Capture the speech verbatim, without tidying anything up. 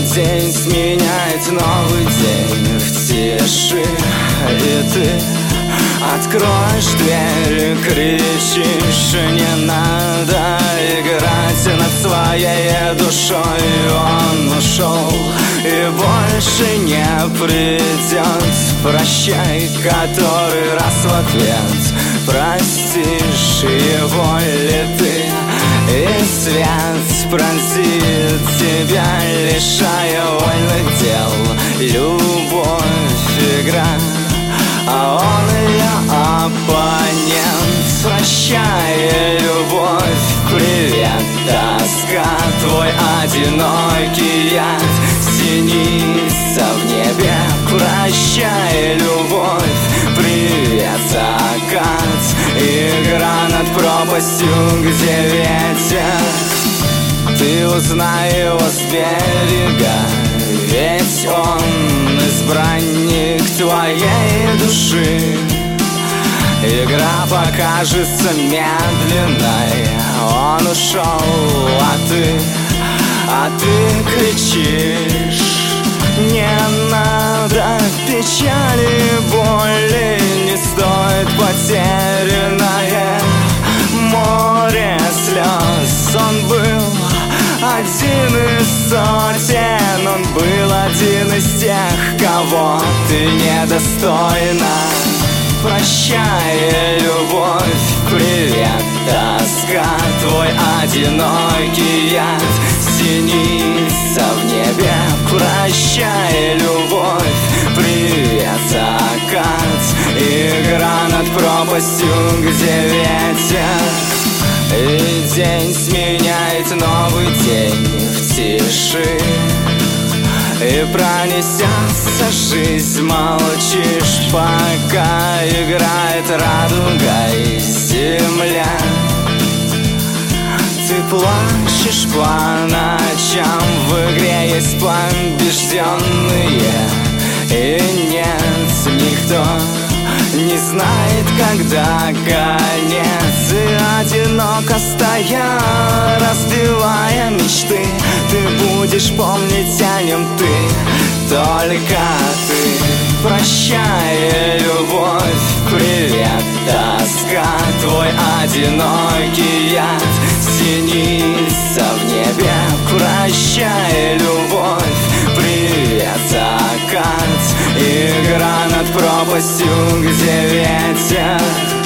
день сменяет новый день в тиши, и ты откроешь дверь и кричишь: не надо играть над своей душой. Он ушел и больше не придет. Прощай, который раз в ответ. Простишь его ли ты? И свет пронзит тебя, лишая вольных дел. Любовь — игра, а он ее оппонент. Прощай, любовь, привет, тоска, твой одинокий яд синится в небе. Прощай, любовь, привет, закат, игра над пропастью, где ветер. Ты узнай его с берега, ведь он избранник твоей души. Игра покажется медленной, он ушел, а ты, а ты кричишь: не надо печали, боли, не стоит потерянное море слез. Он был один из сотен, он был один из тех, кого ты недостойна. Прощай, любовь, привет, тоска, твой одинокий яд синится в небе. Прощай, любовь, привет, закат, игра над пропастью, где ветер. И день сменяет новый день в тиши, и пронесется жизнь, молчишь, пока играет радугой земля. Ты плачешь по ночам, в игре есть побежденные, и нет, никто не знает, когда конец. И одиноко стоя, разбивая мечты, ты будешь помнить о нем, ты, только ты. Прощай, любовь, привет, тоска, твой одинокий яд синится в небе. Прощай, любовь, привет, закат, игра над пропастью, где ветер.